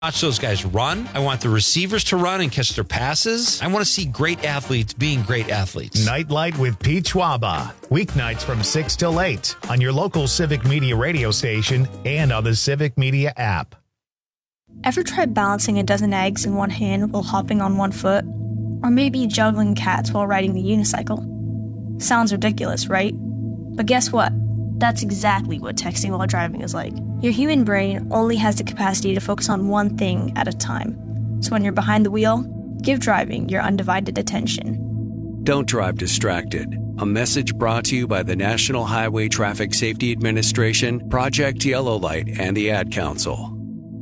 Watch those guys run. I want the receivers to run and catch their passes. I want to see great athletes being great athletes. Nightlight with Pete Schwaba. Weeknights from 6 till 8 on your local Civic Media radio station and on the Civic Media app. Ever tried balancing a dozen eggs in one hand while hopping on one foot? Or maybe juggling cats while riding the unicycle? Sounds ridiculous, right? But guess what? That's exactly what texting while driving is like. Your human brain only has the capacity to focus on one thing at a time. So when you're behind the wheel, give driving your undivided attention. Don't drive distracted. A message brought to you by the National Highway Traffic Safety Administration, Project Yellow Light, and the Ad Council.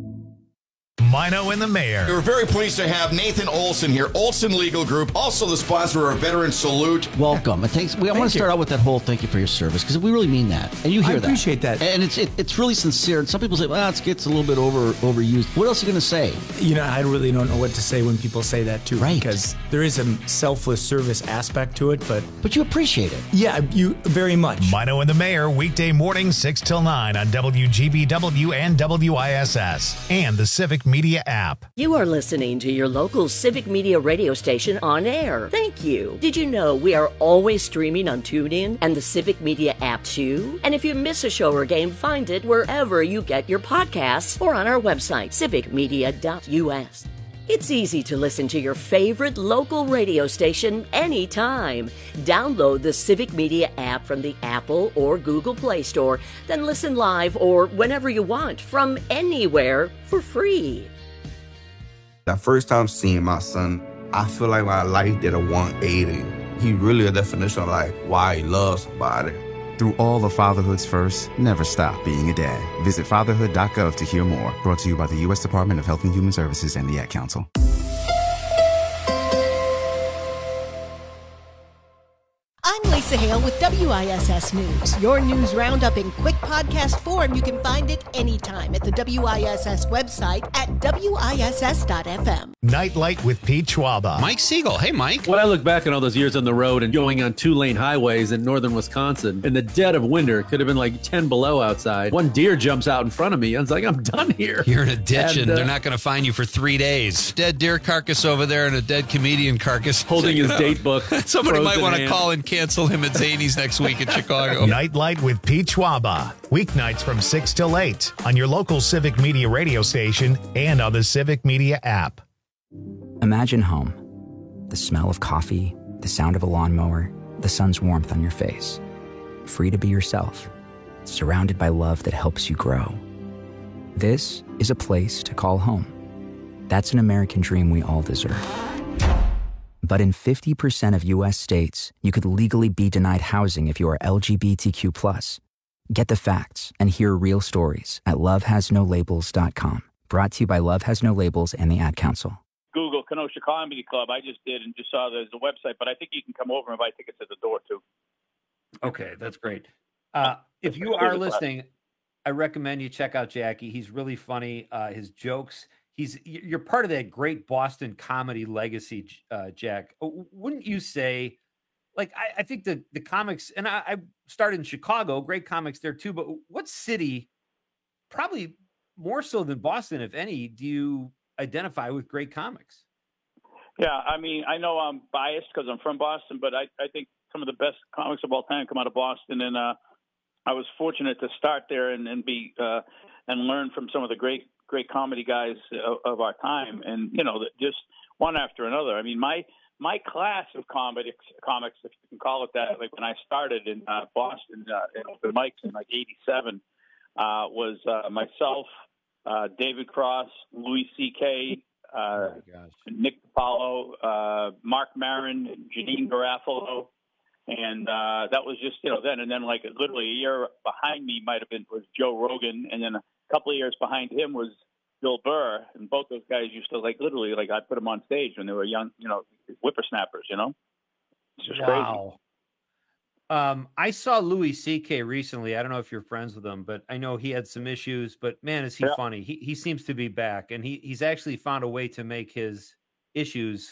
Mino and the Mayor. We're very pleased to have Nathan Olson here, Olson Legal Group, also the sponsor of our Veteran Salute. Welcome. Thanks. I want to start out with that whole thank you for your service, because we really mean that. And you hear that. I appreciate that. And it's really sincere. And some people say, well, it gets a little bit overused. What else are you going to say? I really don't know what to say when people say that, too. Right. Because there is a selfless service aspect to it, but you appreciate it. Yeah, you very much. Mino and the Mayor, weekday morning 6 till 9 on WGBW and WISS and the Civic Media app. You are listening to your local Civic Media radio station on air. Thank you. Did you know we are always streaming on TuneIn and the Civic Media app too? And if you miss a show or game, find it wherever you get your podcasts or on our website, civicmedia.us. It's easy to listen to your favorite local radio station anytime. Download the Civic Media app from the Apple or Google Play Store, then listen live or whenever you want from anywhere for free. The first time seeing my son, I feel like my life did a 180. He really a definition of like why he loves somebody. Through all of fatherhood's first, never stop being a dad. Visit fatherhood.gov to hear more. Brought to you by the U.S. Department of Health and Human Services and the Ad Council. I'm Lisa Hale with WISS News. Your news roundup in quick podcast form. You can find it anytime at the WISS website at WISS.FM. Nightlight with Pete Schwaba. Mike Siegel. Hey, Mike. When I look back on all those years on the road and going on 2-lane highways in northern Wisconsin, in the dead of winter, it could have been like 10 below outside. One deer jumps out in front of me. I was like, I'm done here. You're in a ditch and they're not going to find you for 3 days. Dead deer carcass over there and a dead comedian carcass. Holding his date book. Somebody might want to call and cancel him at Zany's next week in Chicago. Nightlight with Pete Schwaba. Weeknights from 6 till 8 on your local Civic Media radio station and on the Civic Media app. Imagine home. The smell of coffee, the sound of a lawnmower, the sun's warmth on your face. Free to be yourself. Surrounded by love that helps you grow. This is a place to call home. That's an American dream we all deserve. But in 50% of U.S. states, you could legally be denied housing if you are LGBTQ+. Get the facts and hear real stories at lovehasnolabels.com. Brought to you by Love Has No Labels and the Ad Council. Google Kenosha Comedy Club. I just did and just saw there's a website, but I think you can come over and buy tickets at the door, too. Okay, that's great. If you are listening, I recommend you check out Jackie. He's really funny. His jokes. You're part of that great Boston comedy legacy, Jack. Wouldn't you say? Like, I think the comics, and I started in Chicago, great comics there too. But what city, probably more so than Boston, if any, do you identify with great comics? Yeah, I mean, I know I'm biased because I'm from Boston, but I think some of the best comics of all time come out of Boston, and I was fortunate to start there and be and learn from some of the great comedy guys of our time, and just one after another. I mean, my class of comics, if you can call it that, like when I started in Boston in open mics in like '87, was myself, David Cross, Louis C.K., Nick DiPaolo, Mark Maron, Janine Garofalo. And that was just, then. And then, like, literally a year behind me was Joe Rogan. And then a couple of years behind him was Bill Burr. And both those guys used to, like, literally, like, I put them on stage when they were young, whippersnappers, It's just crazy. I saw Louis C.K. recently. I don't know if you're friends with him, but I know he had some issues. But, man, is he funny. He seems to be back. And he's actually found a way to make his issues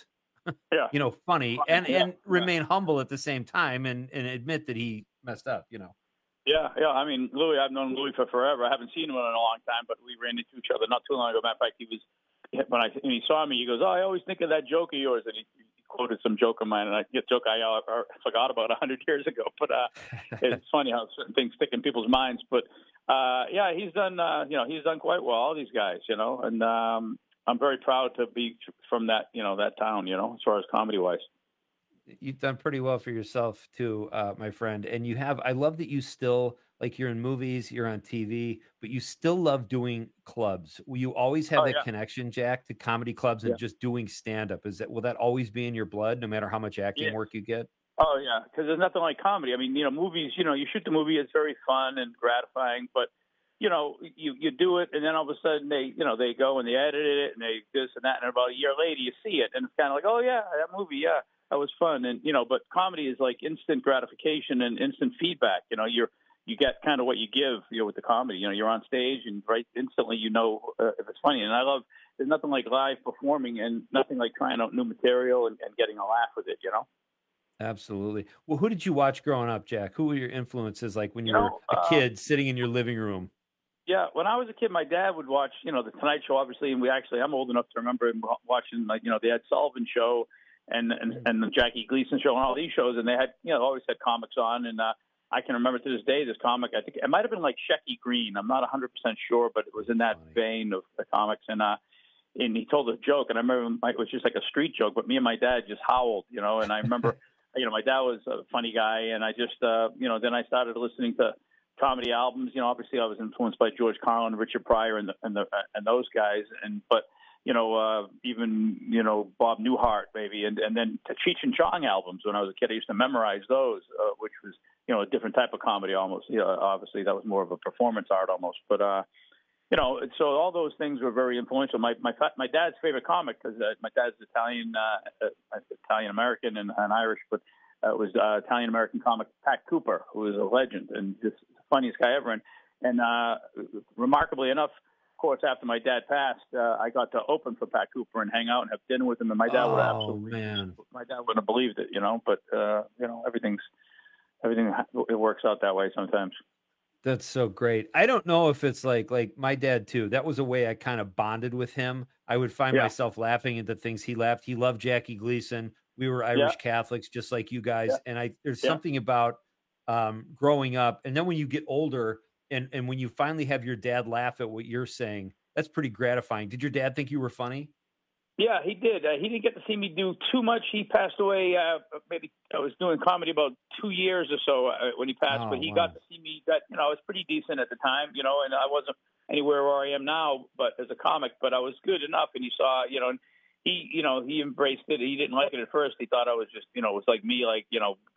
funny and remain humble at the same time and admit that he messed up, Yeah. I mean, Louis, I've known Louis for forever. I haven't seen him in a long time, but we ran into each other not too long ago. Matter of fact, when he saw me, he goes, "Oh, I always think of that joke of yours," and he quoted some joke of mine, and I forgot about 100 years ago. But it's funny how certain things stick in people's minds. But yeah, he's done. He's done quite well. All these guys, and I'm very proud to be from that, that town, as far as comedy wise. You've done pretty well for yourself too, my friend. And I love that you still, like, you're in movies, you're on TV, but you still love doing clubs. Will you always have that connection, Jack, to comedy clubs and just doing stand-up? Will that always be in your blood, no matter how much acting work you get? Oh yeah. Because there's nothing like comedy. I mean, movies, you shoot the movie, it's very fun and gratifying, but you do it, and then all of a sudden they go and they edit it and they this and that, and about a year later you see it, and it's kind of like, oh yeah, that movie, yeah. That was fun. And, but comedy is like instant gratification and instant feedback. You get kind of what you give, with the comedy. You're on stage and right instantly, if it's funny. And there's nothing like live performing and nothing like trying out new material and getting a laugh with it, Absolutely. Well, who did you watch growing up, Jack? Who were your influences like when you were a kid sitting in your living room? Yeah, when I was a kid, my dad would watch, The Tonight Show, obviously, and I'm old enough to remember him watching, like, the Ed Sullivan Show, and the Jackie Gleason Show and all these shows, and they had always had comics on, and I can remember to this day this comic. I think it might have been like Shecky Green. I'm not 100% sure, but it was in that vein of the comics, and he told a joke, and I remember it was just like a street joke, but me and my dad just howled, and I remember my dad was a funny guy, and I just then I started listening to comedy albums. Obviously I was influenced by George Carlin, Richard Pryor, and those guys, but even, Bob Newhart maybe, and then the Cheech and Chong albums. When I was a kid, I used to memorize those, which was, a different type of comedy almost. Obviously that was more of a performance art almost, but, so all those things were very influential. My dad's favorite comic, because my dad's Italian American and Irish, but it was Italian American comic Pat Cooper, who was a legend and just the funniest guy ever. And remarkably enough, of course, after my dad passed, I got to open for Pat Cooper and hang out and have dinner with him. And my dad would my dad wouldn't have believed it, but everything it works out that way sometimes. That's so great. I don't know if it's like my dad too. That was a way I kind of bonded with him. I would find myself laughing at the things he laughed. He loved Jackie Gleason. We were Irish Catholics, just like you guys. And there's something about growing up. And then when you get older, and when you finally have your dad laugh at what you're saying, that's pretty gratifying. Did your dad think you were funny? Yeah, he did. He didn't get to see me do too much. He passed away. Maybe I was doing comedy about 2 years or so when he passed, but he got to see me. I was pretty decent at the time, and I wasn't anywhere where I am now, but as a comic, but I was good enough. And he saw, and he embraced it. He didn't like it at first. He thought I was just, it was like me, like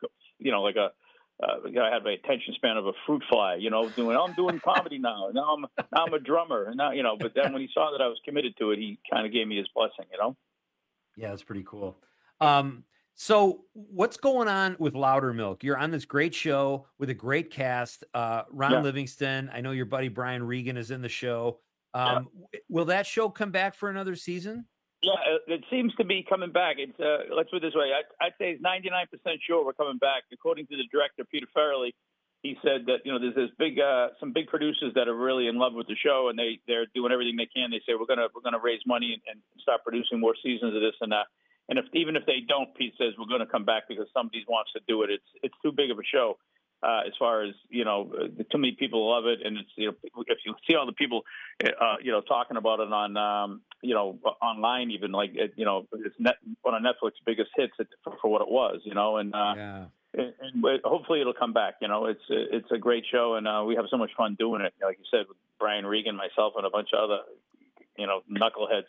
I had my attention span of a fruit fly, I'm doing comedy now. Now I'm a drummer, and now, but then when he saw that I was committed to it, he kind of gave me his blessing, Yeah, that's pretty cool. So what's going on with Loudermilk? You're on this great show with a great cast. Ron Livingston. I know your buddy Brian Regan is in the show. Will that show come back for another season? Yeah, it seems to be coming back. It's let's put it this way. I'd say it's 99% sure we're coming back. According to the director, Peter Farrelly, he said that, there's this some big producers that are really in love with the show, and they're doing everything they can. They say we're gonna raise money and start producing more seasons of this and that. And even if they don't, Pete says we're going to come back because somebody wants to do it. It's too big of a show. As far as, too many people love it. And it's, if you see all the people, talking about it on, online, even like, it's one of Netflix's biggest hits for what it was, and hopefully it'll come back. It's a great show, and we have so much fun doing it. Like you said, with Brian Regan, myself, and a bunch of other, knuckleheads.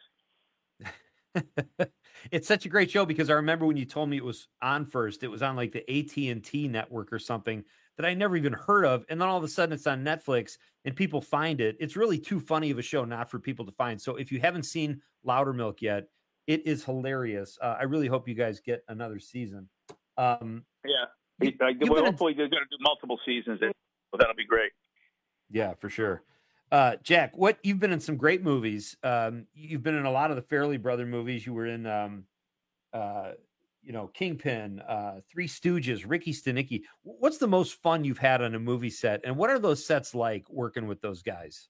It's such a great show because I remember when you told me it was on first, it was on like the AT&T network or something that I never even heard of. And then all of a sudden it's on Netflix and people find it. It's really too funny of a show not for people to find. So if you haven't seen Loudermilk yet, it is hilarious. I really hope you guys get another season. Hopefully they're going to do multiple seasons. So that'll be great. Yeah, for sure. Jack, you've been in some great movies. You've been in a lot of the Farrelly Brother movies. You were in Kingpin, Three Stooges, Ricky Stenicki. What's the most fun you've had on a movie set, and what are those sets like working with those guys?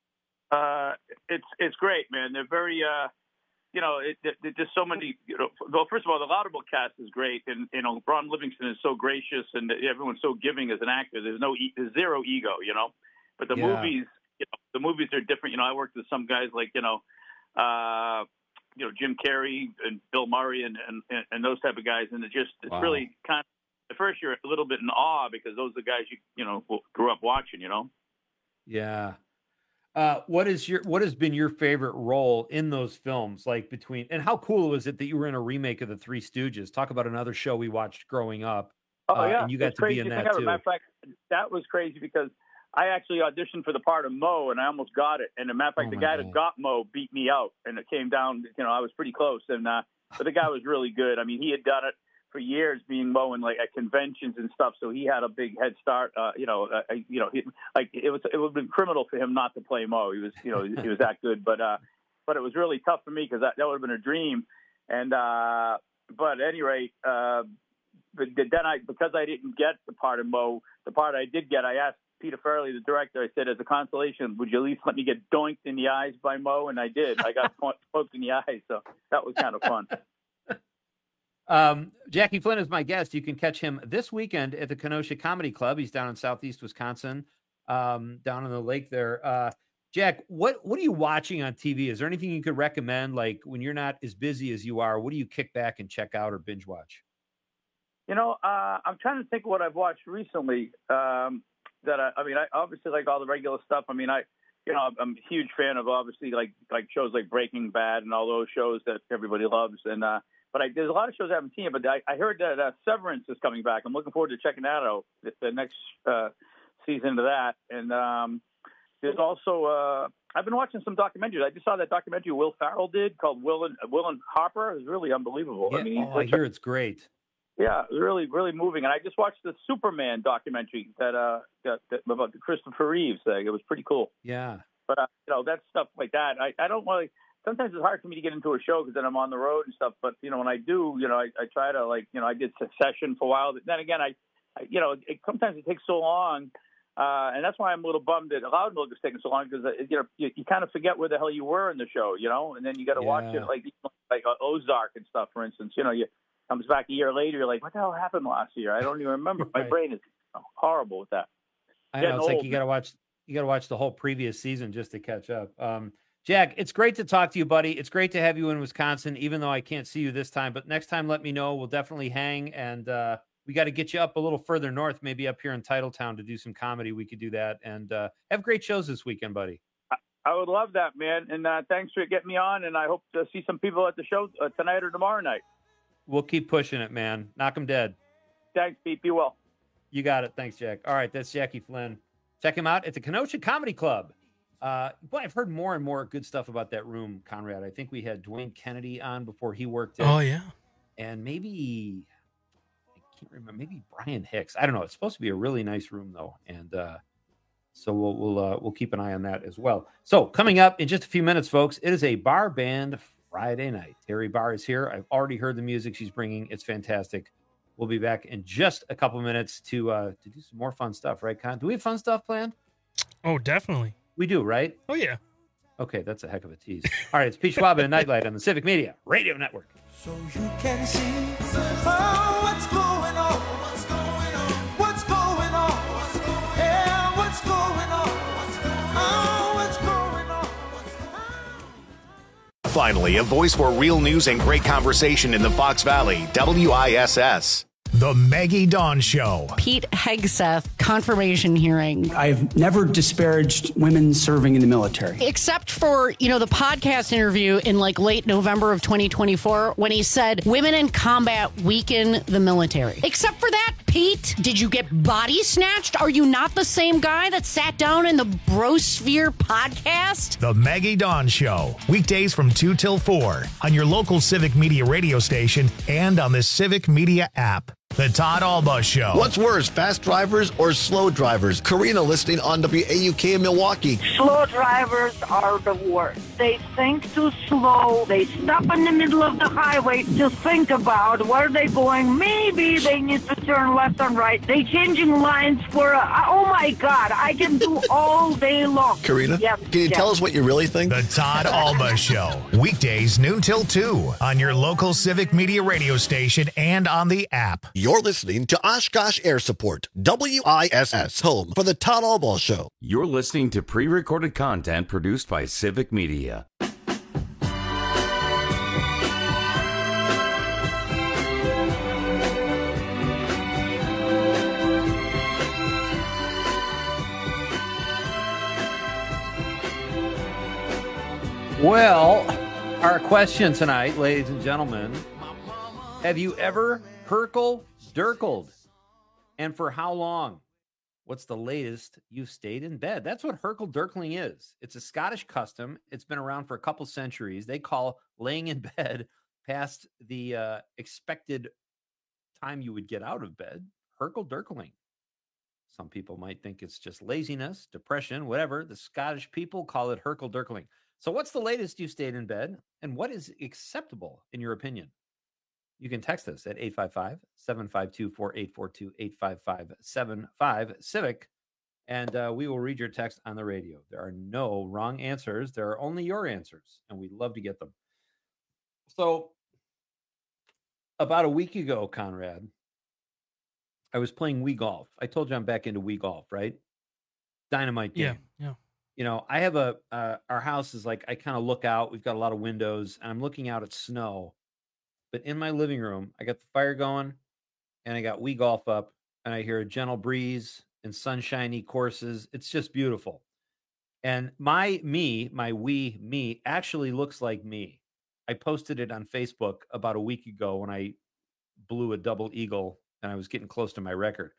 It's great, man. They're very, there's so many. Well, first of all, the Laudable cast is great, and Ron Livingston is so gracious, and everyone's so giving as an actor. There's zero ego, But the movies, the movies are different. I worked with some guys like Jim Carrey and Bill Murray and those type of guys, and it's really kind of, at first you're a little bit in awe because those are the guys you grew up watching. Yeah. What has been your favorite role in those films? Like and how cool was it that you were in a remake of the Three Stooges? Talk about another show we watched growing up. Oh yeah, and you got to be in that too. Matter of fact, that was crazy because I actually auditioned for the part of Mo, and I almost got it. And as a matter of fact, the guy that got Mo beat me out, and it came down. I was pretty close, and but the guy was really good. I mean, he had done it for years, being Mo in at conventions and stuff, so he had a big head start. It would have been criminal for him not to play Mo. He was, he was that good. But it was really tough for me because that would have been a dream. And but at any rate, but then because I didn't get the part of Mo, the part I did get, I asked Peter Farrelly, the director, I said, as a consolation, would you at least let me get doinked in the eyes by Mo? And I did. I got poked in the eyes, so that was kind of fun. Jackie Flynn is my guest. You can catch him this weekend at the Kenosha Comedy Club. He's down in Southeast Wisconsin, down on the lake there. Jack, what are you watching on TV? Is there anything you could recommend? Like when you're not as busy as you are, what do you kick back and check out or binge watch? I'm trying to think of what I've watched recently. I obviously like all the regular stuff. I mean, I'm a huge fan of obviously like shows like Breaking Bad and all those shows that everybody loves. And but there's a lot of shows I haven't seen. But I heard that Severance is coming back. I'm looking forward to checking that out. The next season of that. And there's also I've been watching some documentaries. I just saw that documentary Will Ferrell did called Will and Harper. It was really unbelievable. Yeah, I mean, I hear it's great. Yeah, it was really, really moving. And I just watched the Superman documentary that about Christopher Reeves. It was pretty cool. Yeah. But, that stuff like that, I don't really – sometimes it's hard for me to get into a show because then I'm on the road and stuff. But, when I do, I try to, I did Succession for a while. But then again, sometimes it takes so long. And that's why I'm a little bummed that Loud Milk is taking so long because, you kind of forget where the hell you were in the show, and then you got to watch it like Ozark and stuff, for instance. Comes back a year later, you're like, what the hell happened last year? I don't even remember. My brain is horrible with that. I know. It's like you got to watch the whole previous season just to catch up. Jack, it's great to talk to you, buddy. It's great to have you in Wisconsin, even though I can't see you this time. But next time, let me know. We'll definitely hang. And we got to get you up a little further north, maybe up here in Titletown to do some comedy. We could do that. And have great shows this weekend, buddy. I would love that, man. And thanks for getting me on. And I hope to see some people at the show tonight or tomorrow night. We'll keep pushing it, man. Knock them dead. Thanks, Pete. Be well. You got it. Thanks, Jack. All right, that's Jackie Flynn. Check him out at the Kenosha Comedy Club. Boy, I've heard more and more good stuff about that room, Conrad. I think we had Dwayne Kennedy on before he worked it. Oh, yeah. And maybe, I can't remember, maybe Brian Hicks. I don't know. It's supposed to be a really nice room, though. And so we'll keep an eye on that as well. So coming up in just a few minutes, folks, it is a bar band Friday night. Terry Barr is here. I've already heard the music she's bringing. It's fantastic. We'll be back in just a couple minutes to do some more fun stuff, right, Con? Do we have fun stuff planned? Oh, definitely. We do, right? Oh, yeah. Okay, that's a heck of a tease. All right, it's Pete Schwab and Nightlight on the Civic Media Radio Network. So you can see what's going on, what's going on, what's going on, what's going on, yeah, what's going on, what's going on, what's going on, what's going on. Finally, a voice for real news and great conversation in the Fox Valley, WISS. The Maggie Dawn Show. Pete Hegseth confirmation hearing. I've never disparaged women serving in the military. Except for, the podcast interview in late November of 2024 when he said women in combat weaken the military. Except for that, Pete, did you get body snatched? Are you not the same guy that sat down in the Brosphere podcast? The Maggie Dawn Show. Weekdays from 2 till 4 on your local Civic Media radio station and on the Civic Media app. The Todd Alba Show. What's worse, fast drivers or slow drivers? Karina listening on WAUK in Milwaukee. Slow drivers are the worst. They think too slow. They stop in the middle of the highway to think about where they're going. Maybe they need to turn left and right. They changing lines for, oh my God, I can do all day long. Karina, can you tell us what you really think? The Todd Alba Show. Weekdays noon till 2 on your local Civic Media radio station and on the app. You're listening to Oshkosh Air Support, WISS, home for the Todd Alba Show. You're listening to pre-recorded content produced by Civic Media. Well, our question tonight, ladies and gentlemen, have you ever Herkel-Durkled? And for how long? What's the latest you've stayed in bed? That's what Herkel-Durkling is. It's a Scottish custom. It's been around for a couple centuries. They call laying in bed past the expected time you would get out of bed Herkel-Durkling. Some people might think it's just laziness, depression, whatever. The Scottish people call it Herkel-Durkling. So what's the latest you stayed in bed, and what is acceptable in your opinion? You can text us at 855-752-4842, 855-75-CIVIC, and we will read your text on the radio. There are no wrong answers. There are only your answers, and we'd love to get them. So about a week ago, Conrad, I was playing Wii Golf. I told you I'm back into Wii Golf, right? Dynamite game. Yeah. You know, I have our house is like, I kind of look out. We've got a lot of windows, and I'm looking out at snow. But in my living room, I got the fire going, and I got Wii Golf up, and I hear a gentle breeze and sunshiny courses. It's just beautiful. And my Wii me actually looks like me. I posted it on Facebook about a week ago when I blew a double eagle, and I was getting close to my record.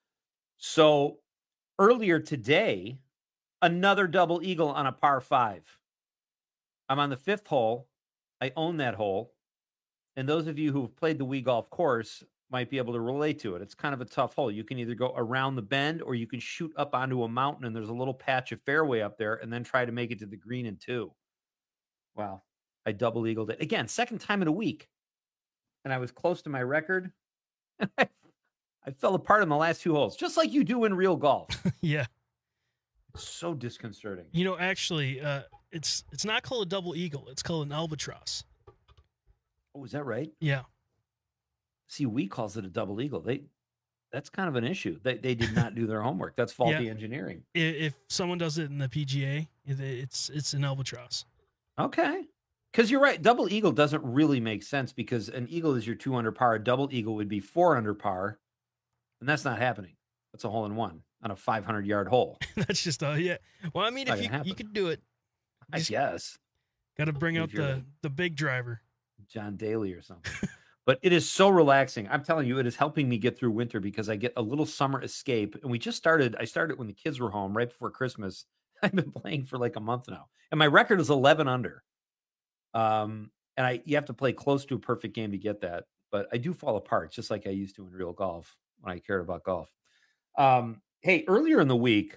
So earlier today, another double eagle on a par 5. I'm on the 5th hole. I own that hole. And those of you who've played the Wii Golf course might be able to relate to it. It's kind of a tough hole. You can either go around the bend or you can shoot up onto a mountain and there's a little patch of fairway up there and then try to make it to the green in 2. Wow. I double eagled it. Again, second time in a week. And I was close to my record. I fell apart in the last 2 holes, just like you do in real golf. Yeah. It's so disconcerting. You know, actually, it's not called a double eagle. It's called an albatross. Oh, is that right? Yeah. See, Wii calls it a double eagle. That's kind of an issue. They did not do their homework. That's faulty engineering. If someone does it in the PGA, it's an albatross. Okay. Because you're right. Double eagle doesn't really make sense because an eagle is your 2 under par. A double eagle would be 4 under par. And that's not happening. That's a hole in one on a 500-yard hole. That's just, yeah. Well, I mean, if you could do it. I guess. Got to bring out the big driver. John Daly or something. But it is so relaxing. I'm telling you, it is helping me get through winter because I get a little summer escape. And I started when the kids were home right before Christmas. I've been playing for like a month now. And my record is 11 under. And you have to play close to a perfect game to get that. But I do fall apart just like I used to in real golf when I cared about golf. Hey, earlier in the week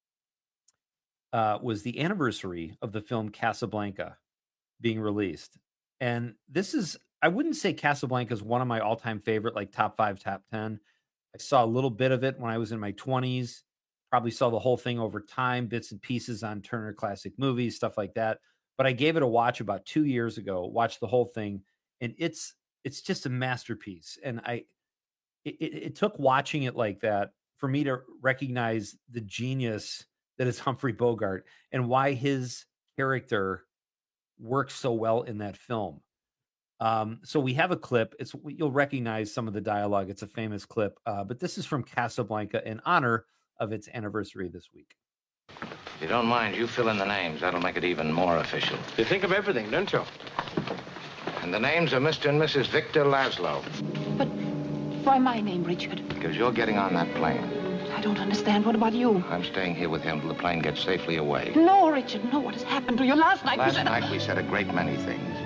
was the anniversary of the film Casablanca being released. And this is, I wouldn't say Casablanca is one of my all-time favorite, like top 5, top 10. I saw a little bit of it when I was in my 20s. Probably saw the whole thing over time, bits and pieces on Turner Classic Movies, stuff like that. But I gave it a watch about 2 years ago, watched the whole thing, and it's just a masterpiece. And it took watching it like that for me to recognize the genius that is Humphrey Bogart and why his character works so well in that film. So we have a clip. You'll recognize some of the dialogue. It's a famous clip, but this is from Casablanca in honor of its anniversary this week. If you don't mind, you fill in the names. That'll make it even more official. You think of everything, don't you? And the names are Mr. and Mrs. Victor Laszlo. But why my name, Richard? Because you're getting on that plane. I don't understand. What about you? I'm staying here with him till the plane gets safely away. No, Richard, no. What has happened to you? Last night we said a great many things.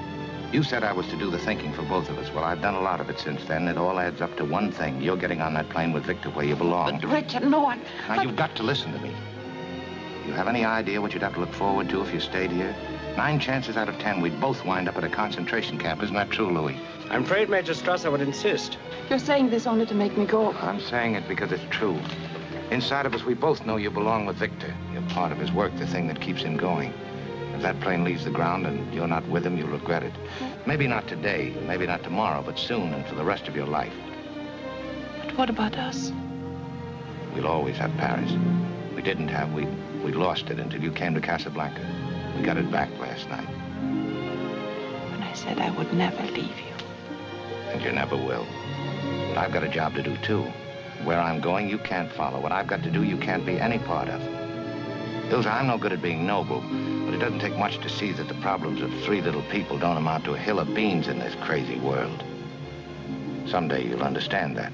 You said I was to do the thinking for both of us. Well, I've done a lot of it since then. It all adds up to one thing. You're getting on that plane with Victor where you belong. But, Richard, no one... Now, you've got to listen to me. You have any idea what you'd have to look forward to if you stayed here? 9 chances out of 10, we'd both wind up at a concentration camp. Isn't that true, Louis? I'm afraid Major Strasser would insist. You're saying this only to make me go. I'm saying it because it's true. Inside of us, we both know you belong with Victor. You're part of his work, the thing that keeps him going. If that plane leaves the ground and you're not with him, you'll regret it. Maybe not today, maybe not tomorrow, but soon and for the rest of your life. But what about us? We'll always have Paris. We didn't have. We lost it until you came to Casablanca. We got it back last night. When I said I would never leave you. And you never will. But I've got a job to do, too. Where I'm going, you can't follow. What I've got to do, you can't be any part of. Ilsa, I'm no good at being noble, but it doesn't take much to see that the problems of 3 little people don't amount to a hill of beans in this crazy world. Someday you'll understand that.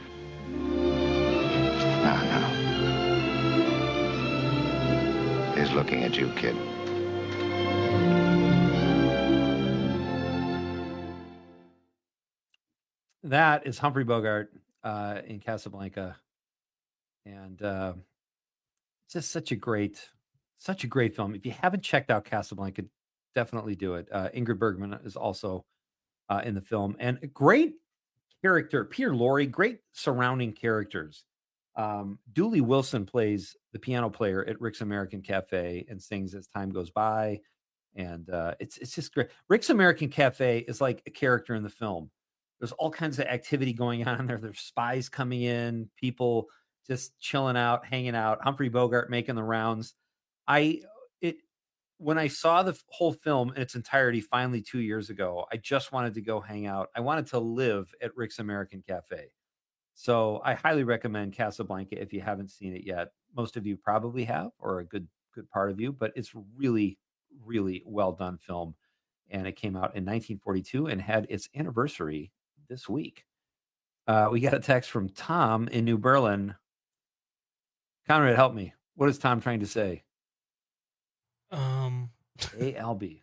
Now. He's looking at you, kid. That is Humphrey Bogart in Casablanca, and just such a great film. If you haven't checked out Casablanca, definitely do it. Ingrid Bergman is also in the film, and a great character, Peter Lorre, great surrounding characters. Dooley Wilson plays the piano player at Rick's American Cafe and sings as time goes by, and it's just great. Rick's American Cafe is like a character in the film. There's all kinds of activity going on there. There's spies coming in, people just chilling out, hanging out. Humphrey Bogart making the rounds. When I saw the whole film in its entirety finally 2 years ago, I just wanted to go hang out. I wanted to live at Rick's American Cafe. So I highly recommend Casablanca if you haven't seen it yet. Most of you probably have, or a good part of you, but it's really, really well done film. And it came out in 1942 and had its anniversary this week. We got a text from Tom in New Berlin. Conrad, help me. What is Tom trying to say? ALB.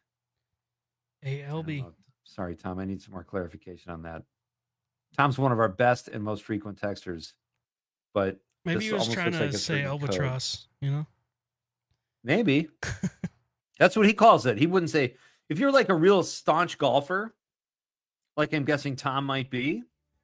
Sorry, Tom. I need some more clarification on that. Tom's one of our best and most frequent texters, but maybe he was trying to say albatross, you know? Maybe. That's what he calls it. He wouldn't say, if you're like a real staunch golfer, like I'm guessing Tom might be,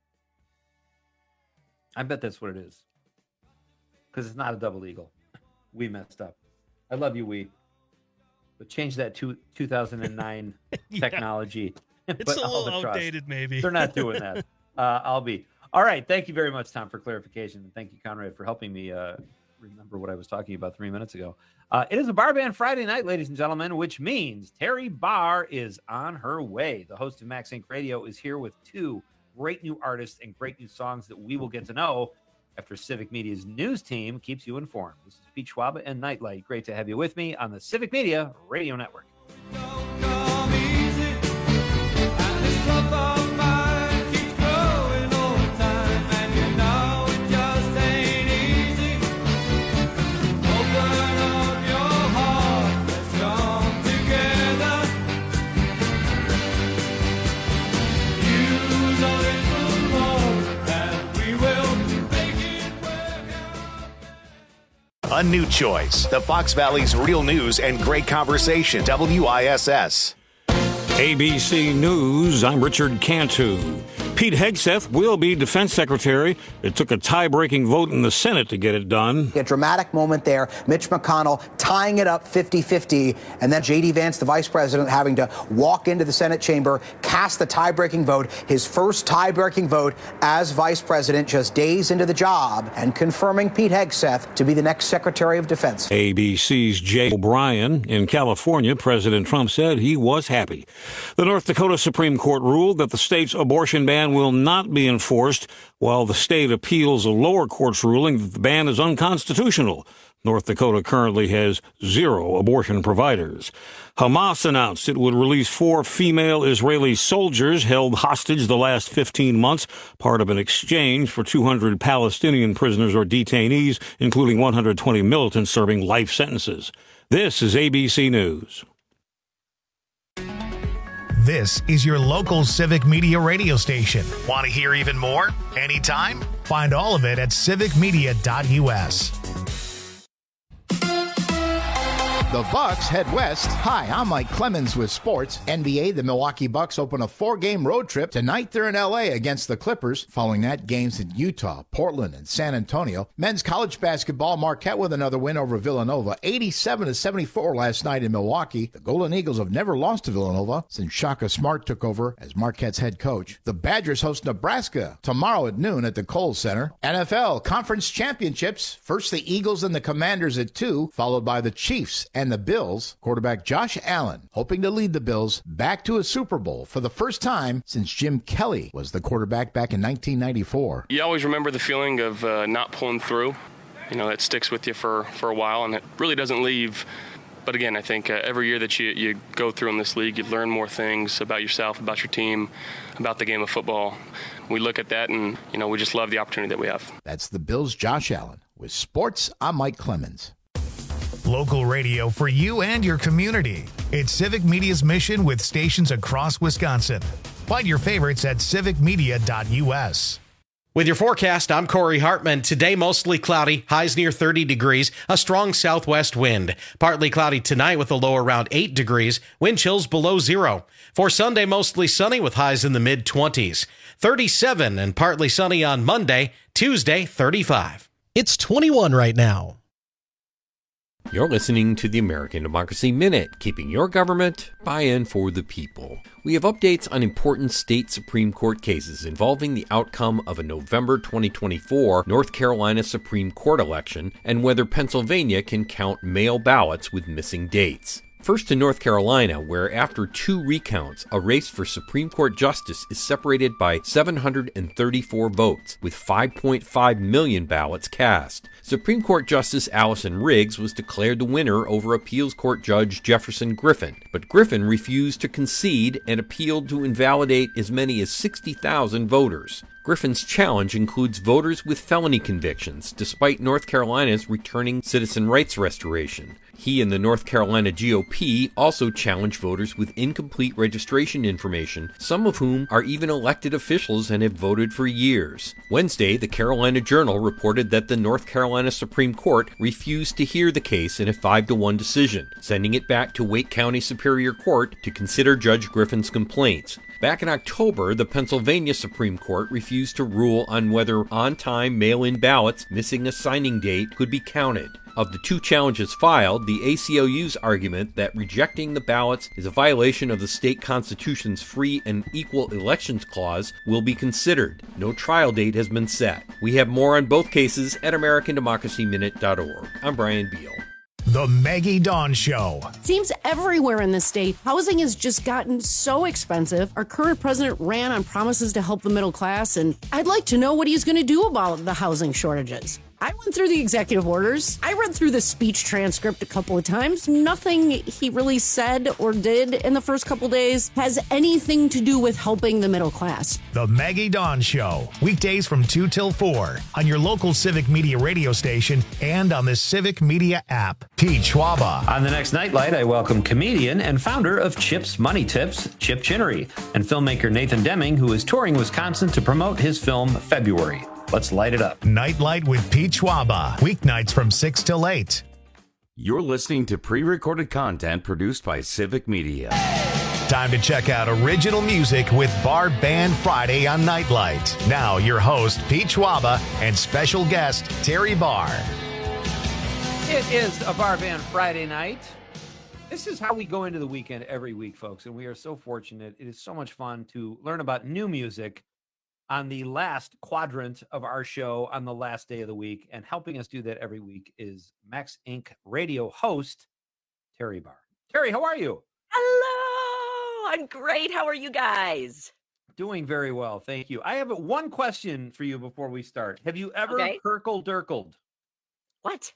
I bet that's what it is. Because it's not a double eagle. We messed up. I love you, we. But change that to 2009 technology. It's a little outdated, maybe. They're not doing that. I'll be. All right. Thank you very much, Tom, for clarification. And thank you, Conrad, for helping me remember what I was talking about 3 minutes ago. It is a Bar Band Friday night, ladies and gentlemen, which means Terry Barr is on her way. The host of Max Inc. Radio is here with 2 great new artists and great new songs that we will get to know after Civic Media's news team keeps you informed. This is Pete Schwab and Nightlight. Great to have you with me on the Civic Media Radio Network. A new choice. The Fox Valley's real news and great conversation. WISS. ABC News, I'm Richard Cantu. Pete Hegseth will be defense secretary. It took a tie-breaking vote in the Senate to get it done. A dramatic moment there. Mitch McConnell tying it up 50-50, and then J.D. Vance, the vice president, having to walk into the Senate chamber, cast the tie-breaking vote, his first tie-breaking vote as vice president just days into the job, and confirming Pete Hegseth to be the next Secretary of Defense. ABC's Jay O'Brien. In California, President Trump said he was happy. The North Dakota Supreme Court ruled that the state's abortion ban will not be enforced while the state appeals a lower court's ruling that the ban is unconstitutional. North Dakota currently has 0 abortion providers. Hamas announced it would release 4 female Israeli soldiers held hostage the last 15 months, part of an exchange for 200 Palestinian prisoners or detainees, including 120 militants serving life sentences. This is ABC News. This is your local Civic Media radio station. Want to hear even more? Anytime? Find all of it at civicmedia.us. The Bucks head west. Hi, I'm Mike Clemens with sports. NBA, the Milwaukee Bucks open a 4-game road trip. Tonight they're in LA against the Clippers. Following that, games in Utah, Portland, and San Antonio. Men's college basketball, Marquette with another win over Villanova. 87-74 last night in Milwaukee. The Golden Eagles have never lost to Villanova since Shaka Smart took over as Marquette's head coach. The Badgers host Nebraska tomorrow at noon at the Kohl Center. NFL Conference Championships. First the Eagles and the Commanders at 2, followed by the Chiefs and the Bills. Quarterback Josh Allen hoping to lead the Bills back to a Super Bowl for the first time since Jim Kelly was the quarterback back in 1994. You always remember the feeling of not pulling through. You know, it sticks with you for a while, and it really doesn't leave. But again, I think every year that you go through in this league, you learn more things about yourself, about your team, about the game of football. We look at that and, you know, we just love the opportunity that we have. That's the Bills' Josh Allen. With sports, I'm Mike Clemens. Local radio for you and your community. It's Civic Media's mission with stations across Wisconsin. Find your favorites at civicmedia.us. With your forecast, I'm Corey Hartman. Today, mostly cloudy, highs near 30 degrees, a strong southwest wind. Partly cloudy tonight with a low around 8 degrees, wind chills below 0. For Sunday, mostly sunny with highs in the mid-20s. 37 and partly sunny on Monday, Tuesday, 35. It's 21 right now. You're listening to the American Democracy Minute, keeping your government by and for the people. We have updates on important state Supreme Court cases involving the outcome of a November 2024 North Carolina Supreme Court election and whether Pennsylvania can count mail ballots with missing dates. First to North Carolina, where after 2 recounts, a race for Supreme Court justice is separated by 734 votes, with 5.5 million ballots cast. Supreme Court Justice Allison Riggs was declared the winner over Appeals Court Judge Jefferson Griffin, but Griffin refused to concede and appealed to invalidate as many as 60,000 voters. Griffin's challenge includes voters with felony convictions, despite North Carolina's returning citizen rights restoration. He and the North Carolina GOP also challenge voters with incomplete registration information, some of whom are even elected officials and have voted for years. Wednesday, the Carolina Journal reported that the North Carolina Supreme Court refused to hear the case in a 5-1 decision, sending it back to Wake County Superior Court to consider Judge Griffin's complaints. Back in October, the Pennsylvania Supreme Court refused to rule on whether on-time mail-in ballots missing a signing date could be counted. Of the 2 challenges filed, the ACLU's argument that rejecting the ballots is a violation of the state constitution's free and equal elections clause will be considered. No trial date has been set. We have more on both cases at AmericanDemocracyMinute.org. I'm Brian Beal. The Maggie Dawn Show. Seems everywhere in the state, housing has just gotten so expensive. Our current president ran on promises to help the middle class, and I'd like to know what he's going to do about the housing shortages. I went through the executive orders. I read through the speech transcript a couple of times. Nothing he really said or did in the first couple days has anything to do with helping the middle class. The Maggie Dawn Show. Weekdays from 2 till 4 on your local Civic Media radio station and on the Civic Media app. Pete Schwaba. On the next Nightlight, I welcome comedian and founder of Chip's Money Tips, Chip Chinnery, and filmmaker Nathan Deming, who is touring Wisconsin to promote his film February. Let's light it up. Nightlight with Pete Schwaba. Weeknights from 6 till 8. You're listening to pre-recorded content produced by Civic Media. Time to check out original music with Bar Band Friday on Nightlight. Now, your host, Pete Schwaba, and special guest, Terry Barr. It is a Bar Band Friday night. This is how we go into the weekend every week, folks, and we are so fortunate. It is so much fun to learn about new music on the last quadrant of our show on the last day of the week. And helping us do that every week is Max Inc. radio host, Terry Barr. Terry, how are you? Hello, I'm great. How are you guys? Doing very well, thank you. I have one question for you before we start. Have you ever Kirkle-Dirkled? What?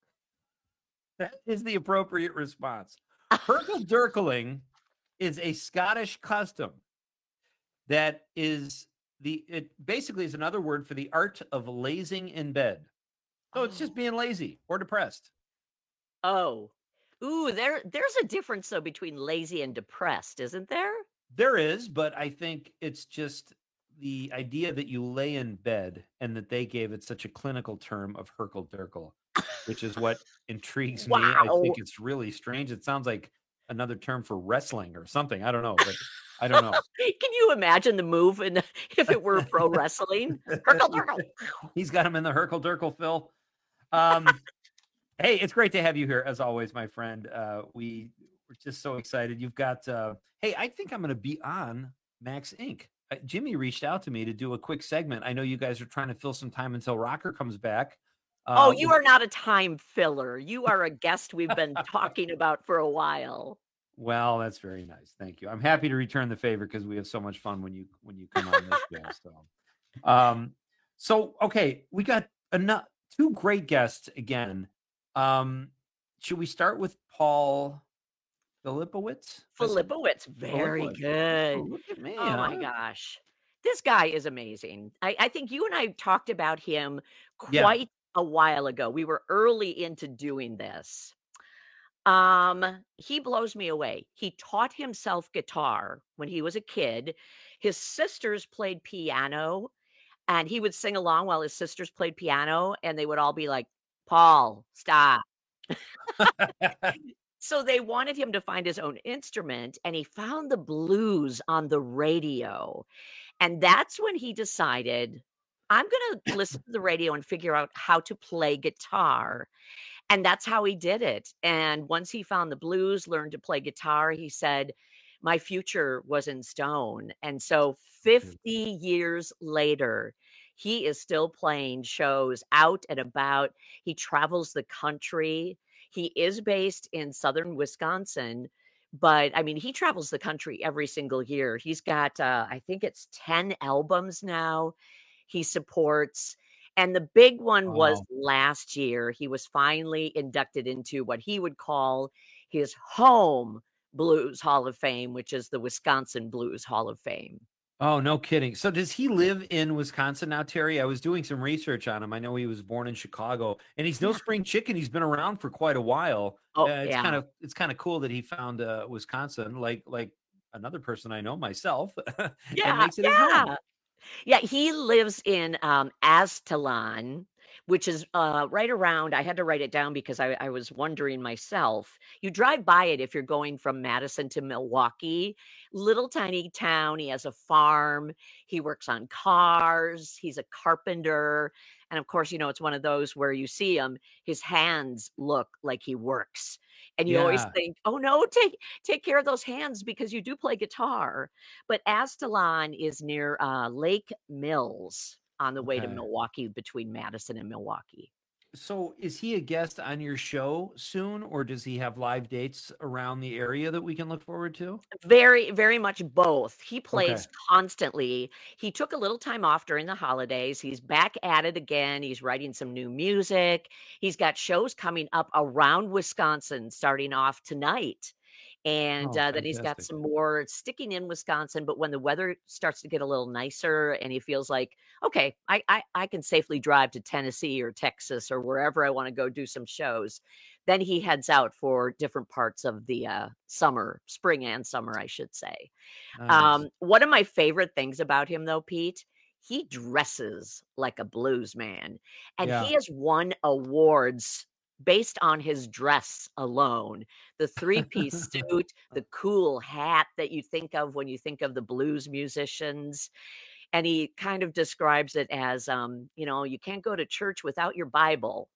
That is the appropriate response. Kirkle-Dirkling is a Scottish custom that is it basically is another word for the art of lazing in bed. So it's just being lazy or depressed. Oh, ooh, there's a difference though between lazy and depressed, isn't there? There is, but I think it's just the idea that you lay in bed and that they gave it such a clinical term of Herkel-Durkel, which is what intrigues me. I think it's really strange. It sounds like another term for wrestling or something. I don't know, but I don't know. Can you imagine the move if it were pro wrestling? Herkel-Durkel. He's got him in the Herkel-Durkel, Phil. Hey, it's great to have you here as always, my friend. We're just so excited. You've got, hey, I think I'm going to be on Max Inc. Jimmy reached out to me to do a quick segment. I know you guys are trying to fill some time until Rocker comes back. Oh, you are not a time filler. You are a guest we've been talking about for a while. Well, that's very nice. Thank you. I'm happy to return the favor because we have so much fun when you come on this show. So okay, we got two great guests again. Should we start with Paul Filipowicz? Filipowicz, very good. Oh, look at me. Oh my gosh. This guy is amazing. I think you and I talked about him quite a while ago. We were early into doing this. He blows me away. He taught himself guitar when he was a kid. His sisters played piano, and he would sing along while his sisters played piano, and they would all be like, Paul, stop. So they wanted him to find his own instrument, and he found the blues on the radio. And that's when he decided, I'm going to listen to the radio and figure out how to play guitar. And that's how he did it. And once he found the blues, learned to play guitar, he said, my future was in stone. And so 50 years later, he is still playing shows out and about. He travels the country. He is based in southern Wisconsin, but I mean, he travels the country every single year. He's got, I think it's 10 albums now he supports. And the big one was last year. He was finally inducted into what he would call his home Blues Hall of Fame, which is the Wisconsin Blues Hall of Fame. Oh, no kidding. So does he live in Wisconsin now, Terry? I was doing some research on him. I know he was born in Chicago, and he's no spring chicken. He's been around for quite a while. Oh, it's kind of cool that he found Wisconsin, like another person I know, myself. And makes it his home. Yeah, he lives in Aztalan, which is right around. I had to write it down because I was wondering myself. You drive by it if you're going from Madison to Milwaukee. Little tiny town. He has a farm. He works on cars. He's a carpenter. And of course, it's one of those where you see him, his hands look like he works. And you always think, oh no, take care of those hands because you do play guitar. But Aztalan is near Lake Mills on the way to Milwaukee, between Madison and Milwaukee. So is he a guest on your show soon, or does he have live dates around the area that we can look forward to? Very, very much both. He plays constantly. He took a little time off during the holidays. He's back at it again. He's writing some new music. He's got shows coming up around Wisconsin starting off tonight. And then he's got some more sticking in Wisconsin. But when the weather starts to get a little nicer and he feels like, okay, I can safely drive to Tennessee or Texas or wherever I want to go do some shows, then he heads out for different parts of the spring and summer, I should say. Nice. One of my favorite things about him, though, Pete, he dresses like a blues man. And he has won awards based on his dress alone. The three-piece suit, the cool hat that you think of when you think of the blues musicians. And he kind of describes it as, you can't go to church without your Bible.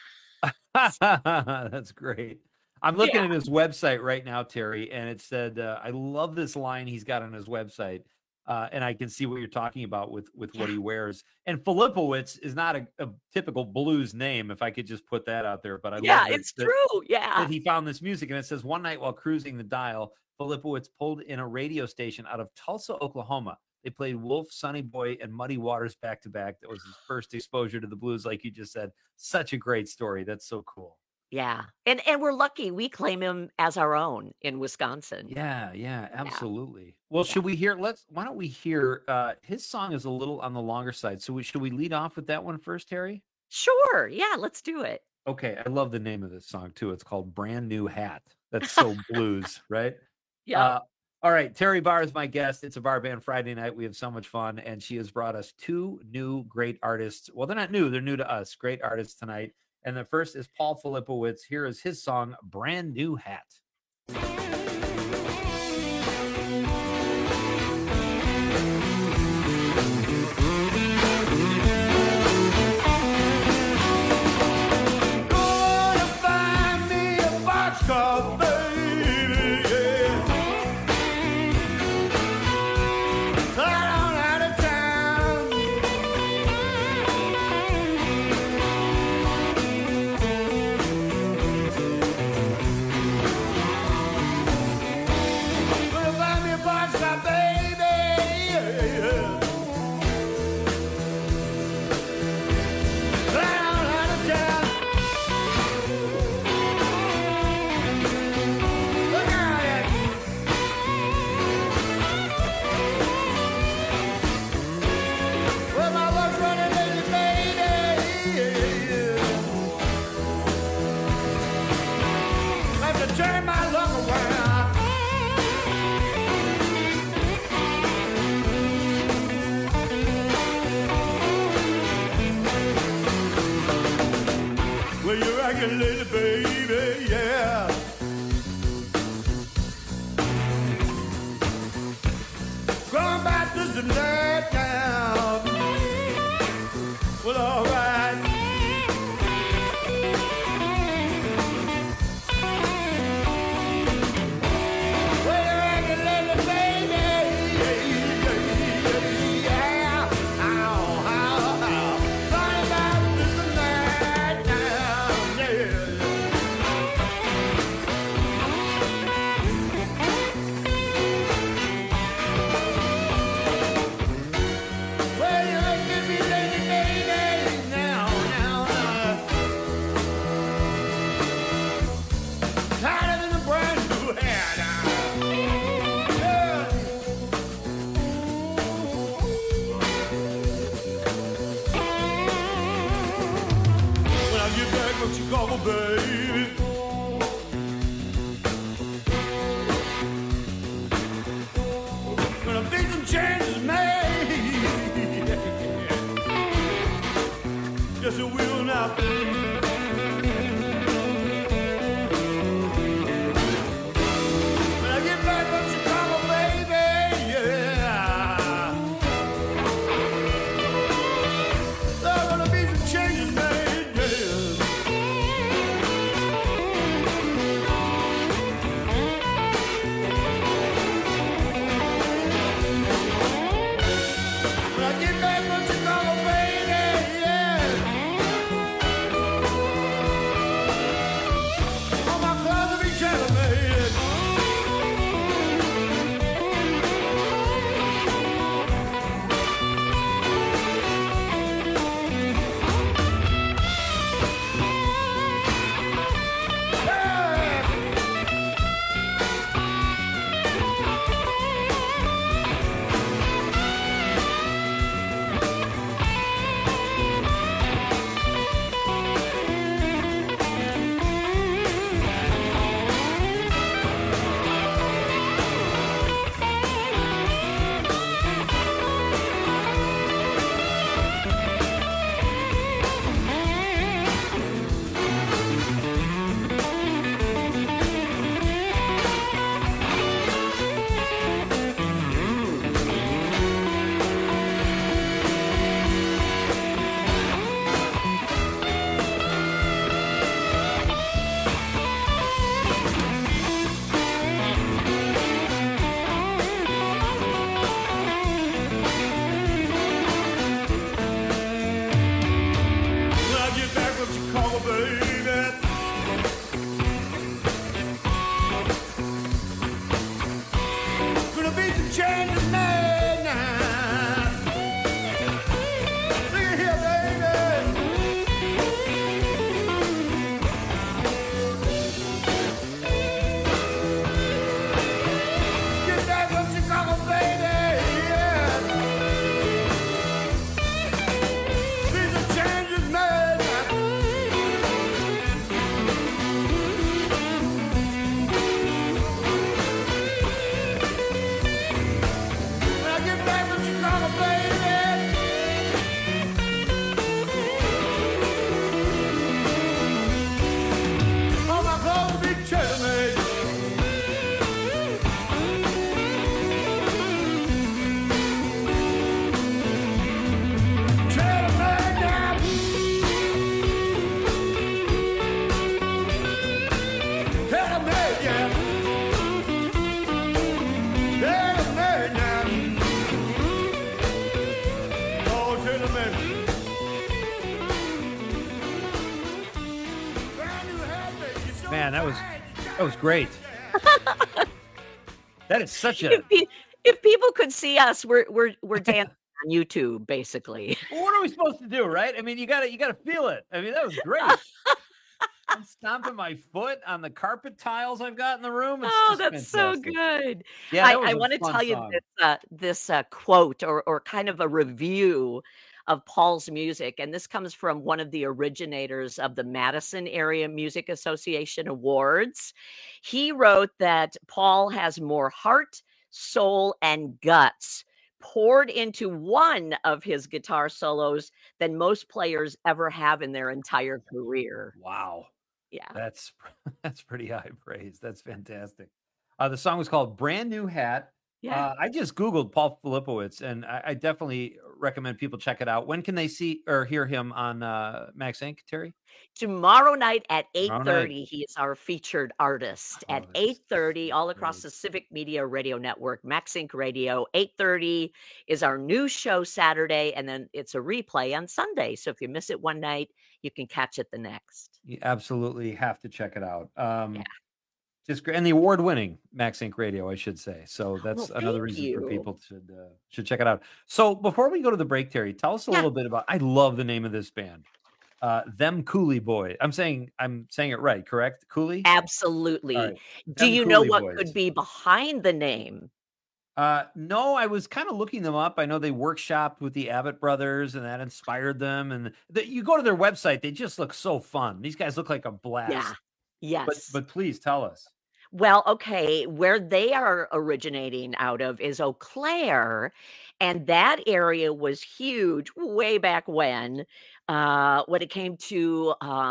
That's great. I'm looking at his website right now, Terry, and it said, I love this line he's got on his website. And I can see what you're talking about with what he wears. And Filipowicz is not a typical blues name, if I could just put that out there. But I love it's true. That he found this music. And it says, one night while cruising the dial, Filipowicz pulled in a radio station out of Tulsa, Oklahoma. They played Wolf, Sonny Boy, and Muddy Waters back to back. That was his first exposure to the blues, like you just said. Such a great story. That's so cool. Yeah. And we're lucky we claim him as our own in Wisconsin. Yeah, absolutely. Well, should we hear, why don't we hear, his song is a little on the longer side. So should we lead off with that one first, Terry? Sure. Yeah, let's do it. Okay. I love the name of this song too. It's called Brand New Hat. That's so blues, right? Yeah. All right, Terry Barr is my guest. It's a Bar Band Friday night. We have so much fun, and she has brought us two new great artists. Well, they're not new. They're new to us. Great artists tonight. And the first is Paul Filipowicz. Here is his song, Brand New Hat. Gonna find me a boxcar, baby, yeah. Right on out of town. Gonna find me a boxcar, baby, yeah. Right on out of town. Look out at me. Well, my luck's running lately, baby. I have to turn my luck around. Well, you're rocking lately, baby, yeah. Going back this and that now. Well, all right. Well, you're rocking lately, baby, yeah. Ow, ow, ow. Going back this and that now, yeah. Well, you look at me, lady, baby, now, now, now. Tighter than a brand new hair now. Yeah. When I get back from Chicago, baby. Gonna be some changes made. Yes, it will now. When I get back from Chicago, baby, yeah. There's gonna be some changes made, yeah. When I get back from Chicago, baby, yeah. man, that was great. That is such a. If people could see us, we're dancing on YouTube, basically. Well, what are we supposed to do, right? I mean, you gotta feel it. I mean, that was great. I'm stomping my foot on the carpet tiles I've got in the room. That's fantastic. So good. Yeah, I want to tell you this quote or kind of a review of Paul's music, and this comes from one of the originators of the Madison Area Music Association Awards. He wrote that Paul has more heart, soul, and guts poured into one of his guitar solos than most players ever have in their entire career. Wow. Yeah. That's pretty high praise. That's fantastic. The song was called Brand New Hat. Yeah. I just Googled Paul Filipowicz, and I definitely recommend people check it out. When can they see or hear him on Max Inc., Terry? Tomorrow night at 8:30, he is our featured artist at 8:30 all across the Civic Media Radio Network, Max Inc. Radio. 8:30 is our new show Saturday, and then it's a replay on Sunday. So if you miss it one night, you can catch it the next. You absolutely have to check it out. Just great, and the award-winning Max Inc. Radio, I should say. So that's another reason for people should check it out. So before we go to the break, Terry, tell us a little bit about. I love the name of this band, Them Cooley Boys. I'm saying it right, correct? Cooley? Absolutely. Right. Do you know what could be behind the name? No, I was kind of looking them up. I know they workshopped with the Abbott brothers, and that inspired them. And you go to their website; they just look so fun. These guys look like a blast. Yeah. Yes. But please tell us. Well, okay, where they are originating out of is Eau Claire, and that area was huge way back when it came to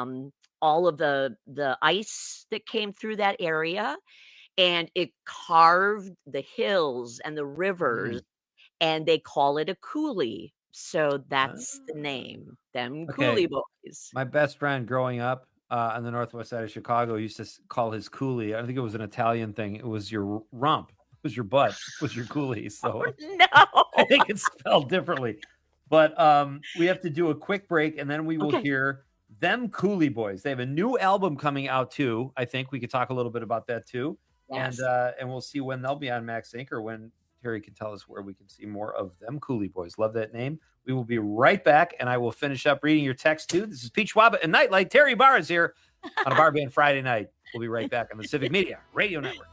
all of the ice that came through that area, and it carved the hills and the rivers, and they call it a coulee. So that's the name, Them Cooley Boys. My best friend growing up on the northwest side of Chicago used to call his coulee. I think it was an Italian thing. It was your rump. It was your butt. It was your coulee. So no, I think it's spelled differently. But we have to do a quick break, and then we will hear Them Cooley Boys. They have a new album coming out too. I think we could talk a little bit about that too. Yes. And we'll see when they'll be on Max Inc. or when Terry can tell us where we can see more of Them Cooley Boys. Love that name. We will be right back, and I will finish up reading your text, too. This is Pete Schwab and Nightlight. Terry Barr is here on a Bar Band Friday night. We'll be right back on the Civic Media Radio Network.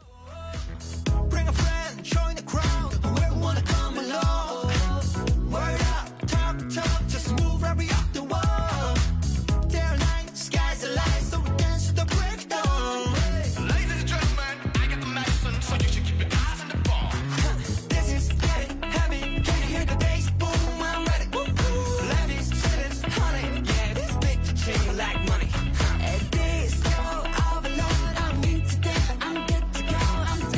Bring a friend, join the crowd. Whoever wanna come along. Word up, talk, just move right up the wall. Day or night, sky's the light, so we dance to the break dawn. Ladies and gentlemen, I got the medicine, so you should keep your eyes on the ball. This is getting heavy, can you hear the bass boom? I'm ready, ladies, cities, honey, yeah, this big to like money. At this level of alone, I'm new today, I'm good to go, I'm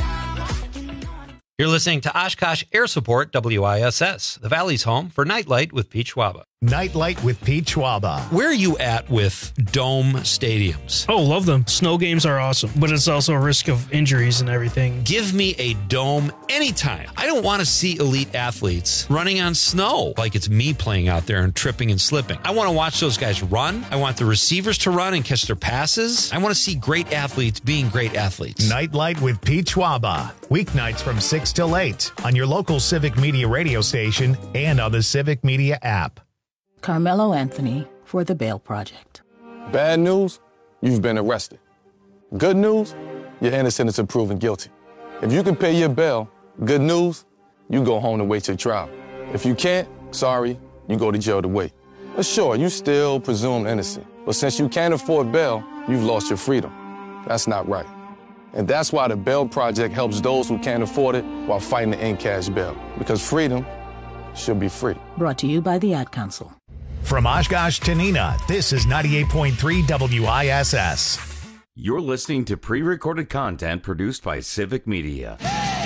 down. You're listening to Oshkosh Air Support WISS, the Valley's home for Nightlight with Pete Schwaba. Nightlight with Pete Schwaba. Where are you at with dome stadiums? Oh, love them. Snow games are awesome, but it's also a risk of injuries and everything. Give me a dome anytime. I don't want to see elite athletes running on snow like it's me playing out there and tripping and slipping. I want to watch those guys run. I want the receivers to run and catch their passes. I want to see great athletes being great athletes. Nightlight with Pete Schwaba. Weeknights from 6 till 8 on your local Civic Media radio station and on the Civic Media app. Carmelo Anthony for the Bail Project. Bad news, you've been arrested. Good news, you're innocent until proven guilty. If you can pay your bail, good news, you go home to wait your trial. If you can't, sorry, you go to jail to wait. But sure, you still presumed innocent. But since you can't afford bail, you've lost your freedom. That's not right. And that's why the Bail Project helps those who can't afford it while fighting to end cash bail. Because freedom should be free. Brought to you by the Ad Council. From Oshkosh to Neenah, this is 98.3 WISS. You're listening to pre-recorded content produced by Civic Media.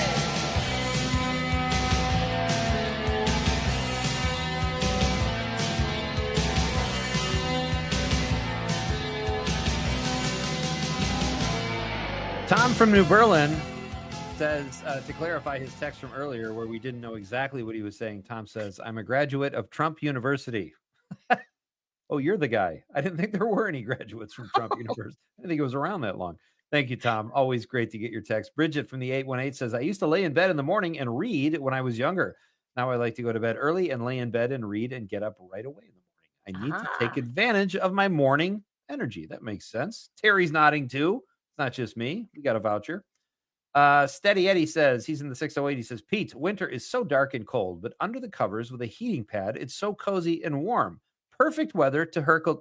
Tom from New Berlin says, to clarify his text from earlier where we didn't know exactly what he was saying, Tom says, I'm a graduate of Trump University. Oh, you're the guy. I didn't think there were any graduates from Trump University. I didn't think it was around that long. Thank you, Tom. Always great to get your text. Bridget from the 818 says, I used to lay in bed in the morning and read when I was younger. Now I like to go to bed early and lay in bed and read and get up right away in the morning. I need to take advantage of my morning energy. That makes sense. Terry's nodding too. It's not just me. We got a voucher. Steady Eddie says, he's in the 608. He says, Pete, winter is so dark and cold, but under the covers with a heating pad, it's so cozy and warm. Perfect weather to Herkel.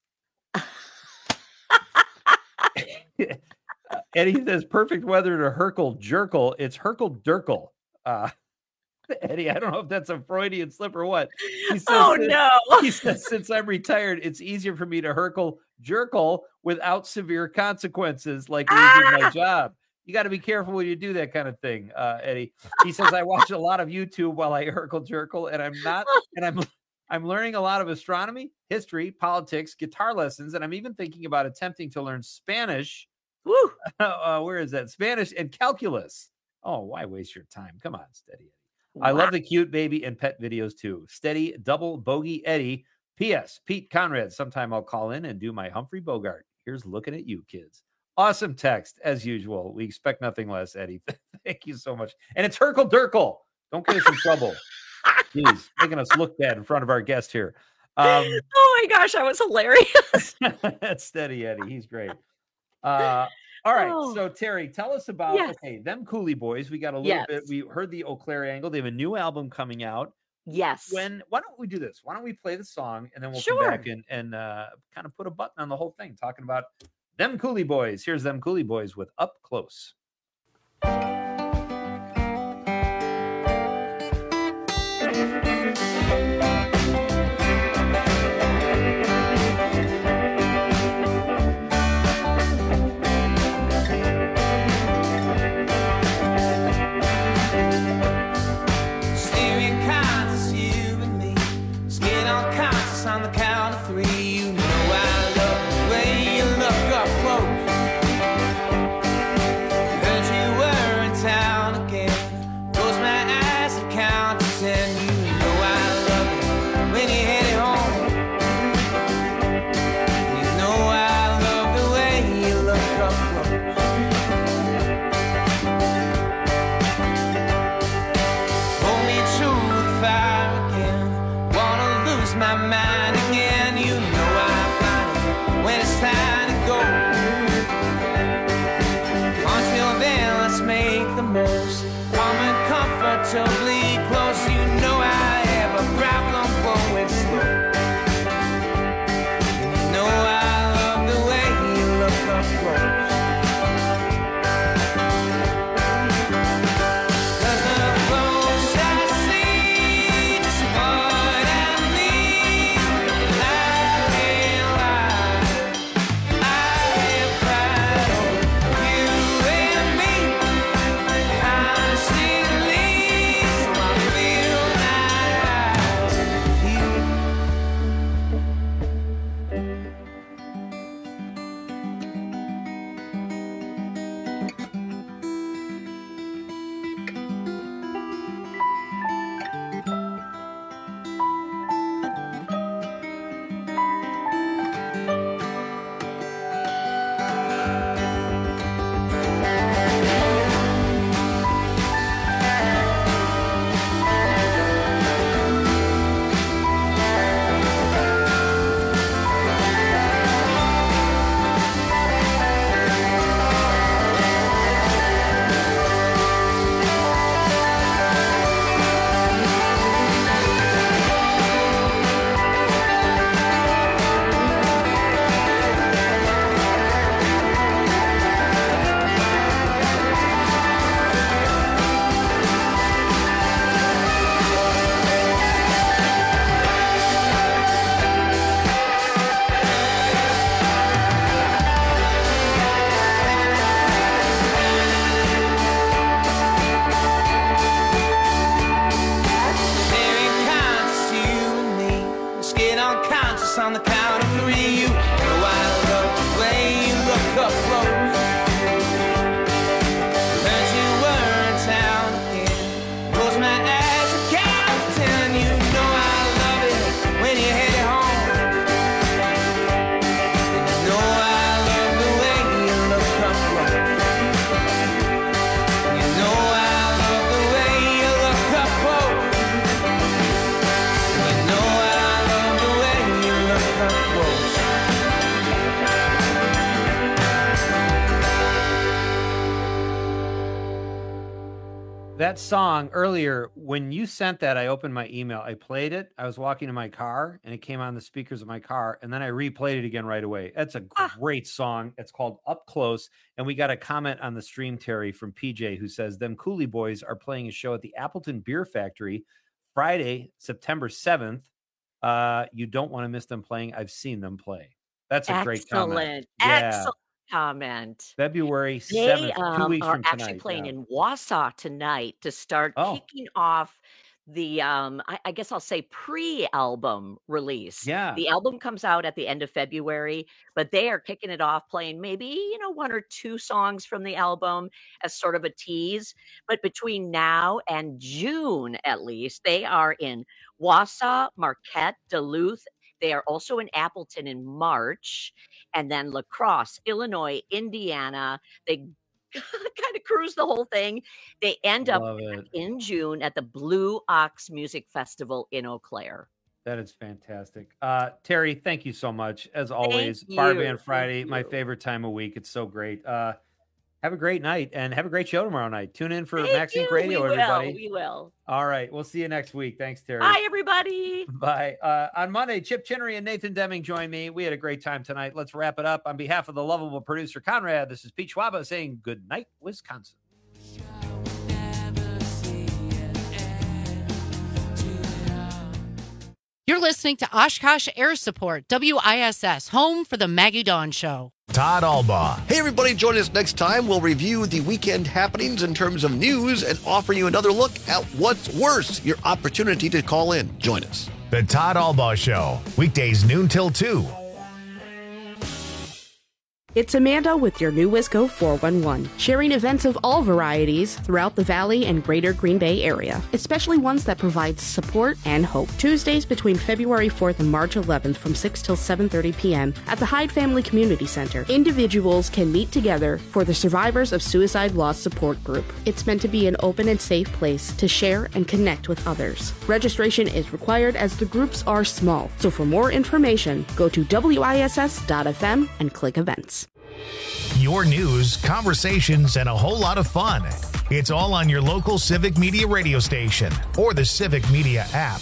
Eddie says, perfect weather to Herkel Jerkel. It's Herkel Durkel. Eddie, I don't know if that's a Freudian slip or what. He says, He says, since I'm retired, it's easier for me to Herkel Jerkel without severe consequences like losing my job. You got to be careful when you do that kind of thing, Eddie. He says, I watch a lot of YouTube while I Herkel Jerkel, and I'm learning a lot of astronomy, history, politics, guitar lessons, and I'm even thinking about attempting to learn Spanish. Woo! Where is that? Spanish and calculus. Oh, why waste your time? Come on, Steady Eddie. Wow. I love the cute baby and pet videos too. Steady double bogey Eddie. P.S. Pete Conrad. Sometime I'll call in and do my Humphrey Bogart. Here's looking at you, kids. Awesome text, as usual. We expect nothing less, Eddie. Thank you so much. And it's Herkel Durkel. Don't get us in trouble. Jeez, making us look bad in front of our guest here. Oh my gosh, that was hilarious. That's Steady Eddie. He's great. All right. So Terry, tell us about them Cooley Boys. We got a little bit. We heard the Eau Claire angle. They have a new album coming out. Yes. Why don't we do this? Why don't we play the song and then we'll come back and kind of put a button on the whole thing, talking about them Cooley Boys. Here's them Cooley Boys with Up Close. On the count of 3, you know I love the way you look up close. Heard you were in town again. Close my eyes and count to 10. You know I love it when you head home. You know I love the way you look up close. Hold me to the fire again. Wanna lose my mind. Comfortably close, you know I have a problem going slow. You know I love the way you look up close. 'Cause the close I see just what I need. I realize I have cried over you and me. Honestly, on the count of 3, you know I love the way you look up close. Heard you were in town again. Close my eyes and count to 10. You know I love it when you head home. that song earlier, when you sent that, I opened my email. I played it. I was walking in my car, and it came on the speakers of my car, and then I replayed it again right away. That's a great song. It's called Up Close, and we got a comment on the stream, Terry, from PJ, who says, them Cooley Boys are playing a show at the Appleton Beer Factory Friday, September 7th. You don't want to miss them playing. I've seen them play. That's a great comment. Excellent comment. February 7th, 2 weeks are from tonight. actually playing in Wausau tonight to start kicking off the I guess I'll say pre-album release. Yeah. The album comes out at the end of February, but they are kicking it off playing maybe, one or two songs from the album as sort of a tease. But between now and June, at least, they are in Wausau, Marquette, Duluth. They are also in Appleton in March, and then La Crosse, Illinois, Indiana. They kind of cruise the whole thing. They end up in June at the Blue Ox Music Festival in Eau Claire. That is fantastic. Terry, thank you so much. As always, Thank Bar you. Band Friday, Thank my you. favorite time of week. It's so great. Have a great night and have a great show tomorrow night. Tune in for Thank Max Inc. you. Radio, We will. everybody. We will. All right. We'll see you next week. Thanks, Terry. Bye, everybody. Bye. On Monday, Chip Chinnery and Nathan Deming join me. We had a great time tonight. Let's wrap it up. On behalf of the lovable producer, Conrad, this is Pete Schwaba saying good night, Wisconsin. You're listening to Oshkosh Air Support, WISS, home for the Maggie Dawn Show. Todd Albaugh. Hey, everybody, join us next time. We'll review the weekend happenings in terms of news and offer you another look at what's worse, your opportunity to call in. Join us. The Todd Albaugh Show, weekdays noon till 2. It's Amanda with your new Wisco 411, sharing events of all varieties throughout the Valley and Greater Green Bay area, especially ones that provide support and hope. Tuesdays between February 4th and March 11th from 6 till 7:30 p.m. at the Hyde Family Community Center. Individuals can meet together for the Survivors of Suicide Loss Support Group. It's meant to be an open and safe place to share and connect with others. Registration is required as the groups are small, so for more information, go to wiss.fm and click events. Your news, conversations, and a whole lot of fun. It's all on your local Civic Media radio station or the Civic Media app.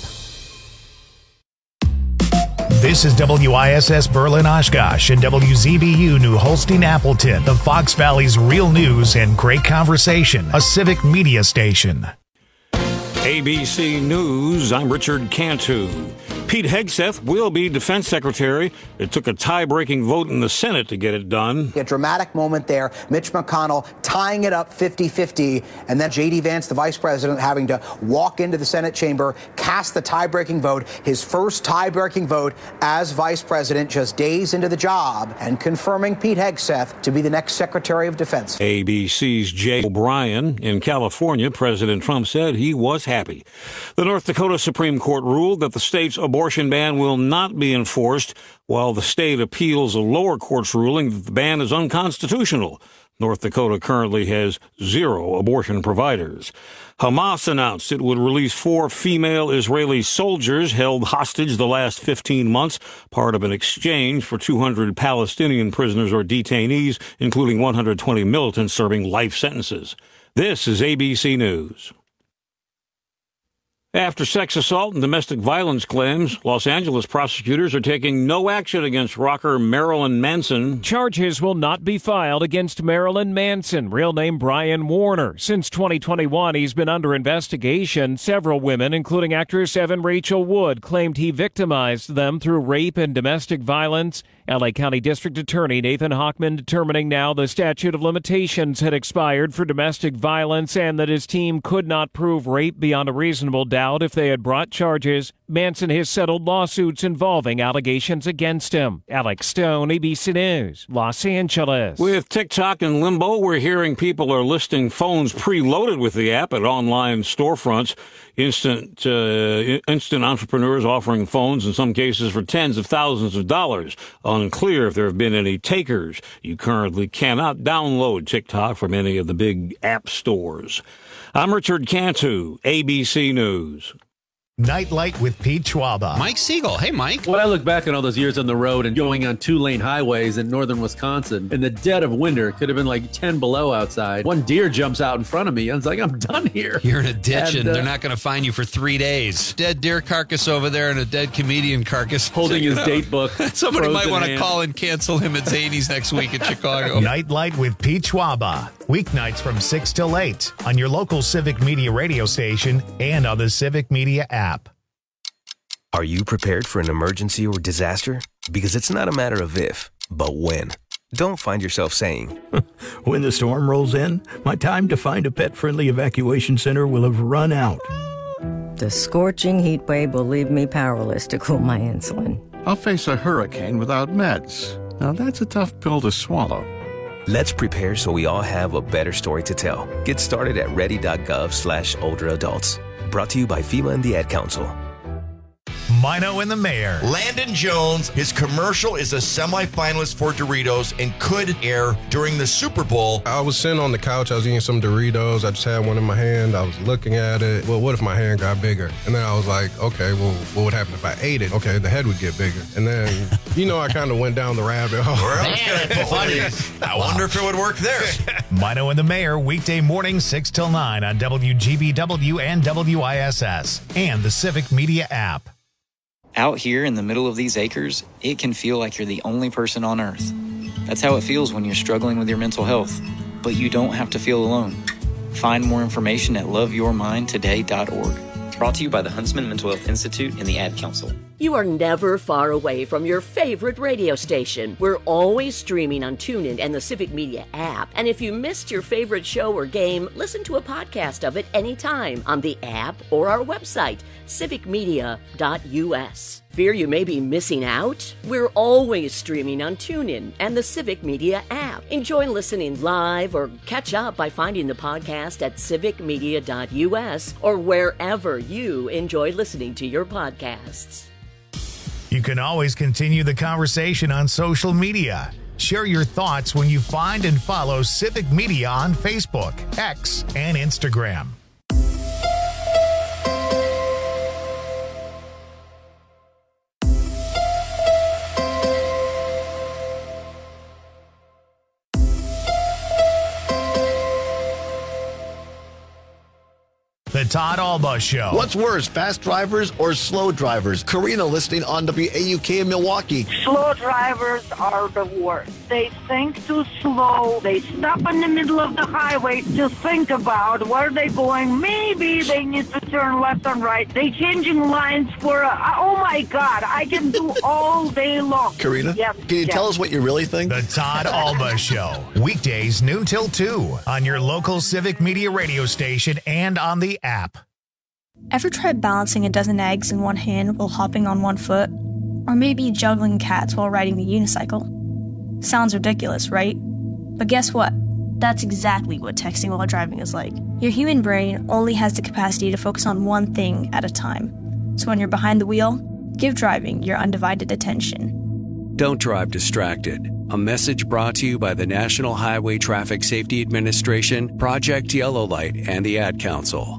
This is WISS Berlin Oshkosh and WZBU New Holstein Appleton, the Fox Valley's real news and great conversation, a Civic Media station. ABC News, I'm Richard Cantu. Pete Hegseth will be defense secretary. It took a tie-breaking vote in the Senate to get it done. A dramatic moment there. Mitch McConnell tying it up 50-50, and then J.D. Vance, the vice president, having to walk into the Senate chamber, cast the tie-breaking vote, his first tie-breaking vote as vice president just days into the job, and confirming Pete Hegseth to be the next Secretary of Defense. ABC's Jay O'Brien. In California, President Trump said he was happy. The North Dakota Supreme Court ruled that the state's abortion ban will not be enforced while the state appeals a lower court's ruling that the ban is unconstitutional. North Dakota currently has 0 abortion providers. Hamas announced it would release 4 female Israeli soldiers held hostage the last 15 months, part of an exchange for 200 Palestinian prisoners or detainees, including 120 militants serving life sentences. This is ABC News. After sex assault and domestic violence claims, Los Angeles prosecutors are taking no action against rocker Marilyn Manson. Charges will not be filed against Marilyn Manson, real name Brian Warner. Since 2021, he's been under investigation. Several women, including actress Evan Rachel Wood, claimed he victimized them through rape and domestic violence. L.A. County District Attorney Nathan Hochman determining now the statute of limitations had expired for domestic violence and that his team could not prove rape beyond a reasonable doubt if they had brought charges. Manson has settled lawsuits involving allegations against him. Alex Stone, ABC News, Los Angeles. With TikTok in limbo, we're hearing people are listing phones preloaded with the app at online storefronts. Instant entrepreneurs offering phones in some cases for tens of thousands of dollars. Unclear if there have been any takers. You currently cannot download TikTok from any of the big app stores. I'm Richard Cantu, ABC News. Nightlight with Pete Schwaba. Mike Siegel. Hey, Mike. When I look back on all those years on the road and going on 2-lane highways in northern Wisconsin, in the dead of winter, it could have been like 10 below outside. One deer jumps out in front of me. I was like, I'm done here. You're in a ditch and they're not going to find you for 3 days. Dead deer carcass over there and a dead comedian carcass. Holding his date book. Somebody might want to call and cancel him at Zany's next week in Chicago. Nightlight with Pete Schwaba. Weeknights from 6 till 8 on your local Civic Media radio station and on the Civic Media app. Are you prepared for an emergency or disaster? Because it's not a matter of if, but when. Don't find yourself saying, when the storm rolls in, my time to find a pet-friendly evacuation center will have run out. The scorching heat wave will leave me powerless to cool my insulin. I'll face a hurricane without meds. Now that's a tough pill to swallow. Let's prepare so we all have a better story to tell. Get started at ready.gov/older adults. Brought to you by FEMA and the Ad Council. Mino and the Mayor. Landon Jones, his commercial is a semifinalist for Doritos and could air during the Super Bowl. I was sitting on the couch, I was eating some Doritos, I just had one in my hand, I was looking at it. Well, what if my hand got bigger? And then I was like, okay, well, what would happen if I ate it? Okay, the head would get bigger. And then, I kind of went down the rabbit hole. I wonder if it would work there. Mino and the Mayor, weekday morning 6 till 9 on WGBW and WISS and the Civic Media app. Out here in the middle of these acres, it can feel like you're the only person on Earth. That's how it feels when you're struggling with your mental health. But you don't have to feel alone. Find more information at loveyourmindtoday.org. Brought to you by the Huntsman Mental Health Institute and the Ad Council. You are never far away from your favorite radio station. We're always streaming on TuneIn and the Civic Media app. And if you missed your favorite show or game, listen to a podcast of it anytime on the app or our website, civicmedia.us. Fear you may be missing out? We're always streaming on TuneIn and the Civic Media app. Enjoy listening live or catch up by finding the podcast at civicmedia.us or wherever you enjoy listening to your podcasts. You can always continue the conversation on social media. Share your thoughts when you find and follow Civic Media on Facebook, X, and Instagram. The Todd Alba Show. What's worse, fast drivers or slow drivers? Karina listening on WAUK in Milwaukee. Slow drivers are the worst. They think too slow. They stop in the middle of the highway to think about where they're going. Maybe they need to turn left and right. They changing lines for oh my God, I can do all day long. Karina, yes, can you tell us what you really think? The Todd Alba Show. Weekdays noon till 2 on your local Civic Media radio station and on the app. Ever tried balancing a dozen eggs in one hand while hopping on one foot? Or maybe juggling cats while riding the unicycle? Sounds ridiculous, right? But guess what? That's exactly what texting while driving is like. Your human brain only has the capacity to focus on one thing at a time. So when you're behind the wheel, give driving your undivided attention. Don't drive distracted. A message brought to you by the National Highway Traffic Safety Administration, Project Yellow Light, and the Ad Council.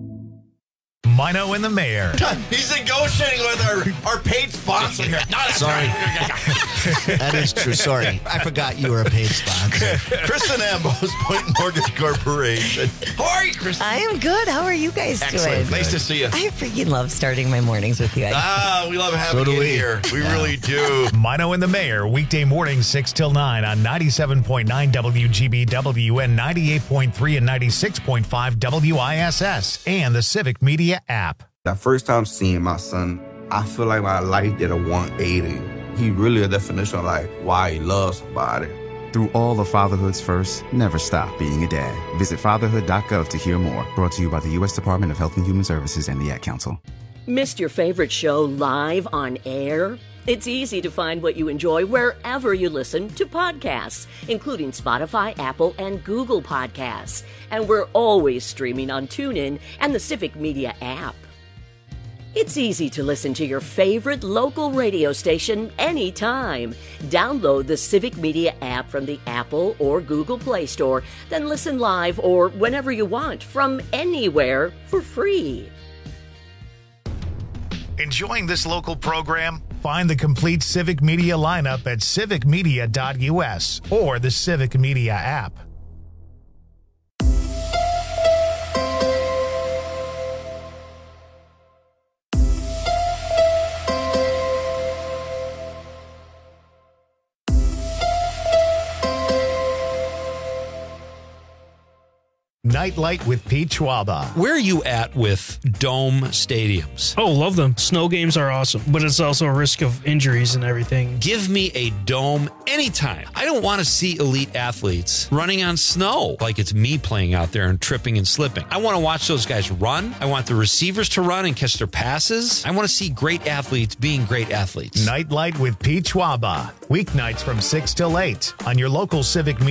Mino and the Mayor. He's negotiating with our paid sponsor here. Sorry. That is true. Sorry. I forgot you were a paid sponsor. Kristen Ambos, Point Mortgage Corporation. How are you, Kristen? I am good. How are you guys Excellent. doing? Nice to see you. I freaking love starting my mornings with you. We love having you here. We really do. Mino and the Mayor, weekday morning 6 till 9 on 97.9 WGBW and 98.3 and 96.5 WISS and the Civic Media app. That first time seeing my son, I feel like my life did a 180. He really a definition of like why he loves somebody. Through all of fatherhood's first, never stop being a dad. Visit fatherhood.gov to hear more. Brought to you by the U.S. Department of Health and Human Services and the Ad Council. Missed your favorite show live on air? It's easy to find what you enjoy wherever you listen to podcasts, including Spotify, Apple, and Google Podcasts. And we're always streaming on TuneIn and the Civic Media app. It's easy to listen to your favorite local radio station anytime. Download the Civic Media app from the Apple or Google Play Store, then listen live or whenever you want from anywhere for free. Enjoying this local program? Find the complete Civic Media lineup at civicmedia.us or the Civic Media app. Nightlight with Pete Schwaba. Where are you at with dome stadiums? Oh, love them. Snow games are awesome, but it's also a risk of injuries and everything. Give me a dome anytime. I don't want to see elite athletes running on snow like it's me playing out there and tripping and slipping. I want to watch those guys run. I want the receivers to run and catch their passes. I want to see great athletes being great athletes. Nightlight with Pete Schwaba. Weeknights from 6 till 8 on your local Civic Media.